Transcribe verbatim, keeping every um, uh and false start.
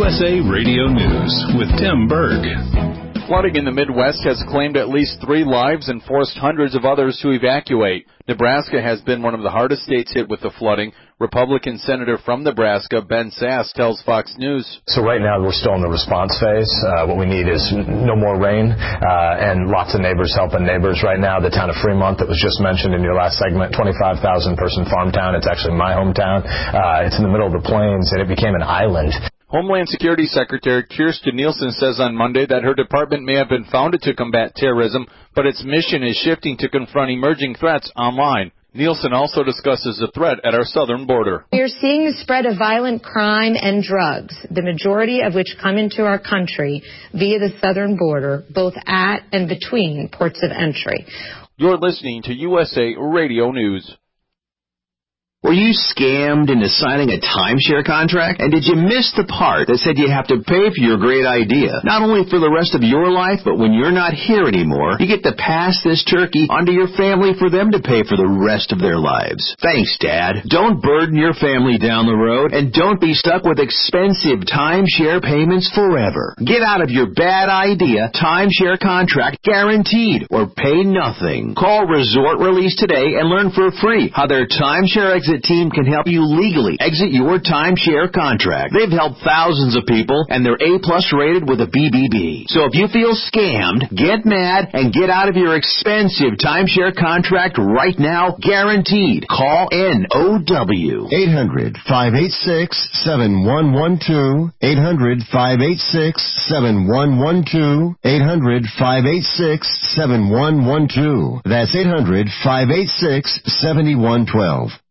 S A Radio News with Tim Berg. Flooding in the Midwest has claimed at least three lives and forced hundreds of others to evacuate. Nebraska has been one of the hardest states hit with the flooding. Republican Senator from Nebraska, Ben Sasse, tells Fox News. So right now we're still in the response phase. Uh, what we need is no more rain uh, and lots of neighbors helping neighbors. Right now, the town of Fremont that was just mentioned in your last segment, twenty-five thousand person farm town. It's actually my hometown. Uh, it's in the middle of the plains, and it became an island. Homeland Security Secretary Kirstjen Nielsen says on Monday that her department may have been founded to combat terrorism, but its mission is shifting to confront emerging threats online. Nielsen also discusses the threat at our southern border. We are seeing the spread of violent crime and drugs, the majority of which come into our country via the southern border, both at and between ports of entry. You're listening to U S A Radio News. Were you scammed into signing a timeshare contract? And did you miss the part that said you have to pay for your great idea? Not only for the rest of your life, but when you're not here anymore, you get to pass this turkey onto your family for them to pay for the rest of their lives. Thanks, Dad. Don't burden your family down the road, and don't be stuck with expensive timeshare payments forever. Get out of your bad idea timeshare contract guaranteed, or pay nothing. Call Resort Release today and learn for free how their timeshare exit team can help you legally exit your timeshare contract. They've helped thousands of people, and they're A-plus rated with a B B B. So if you feel scammed, get mad and get out of your expensive timeshare contract right now, guaranteed. Call N O W. eight hundred, five eight six, seven one one two. eight hundred, five eight six, seven one one two. eight hundred, five eight six, seven one one two. That's eight hundred, five eight six, seven one one two.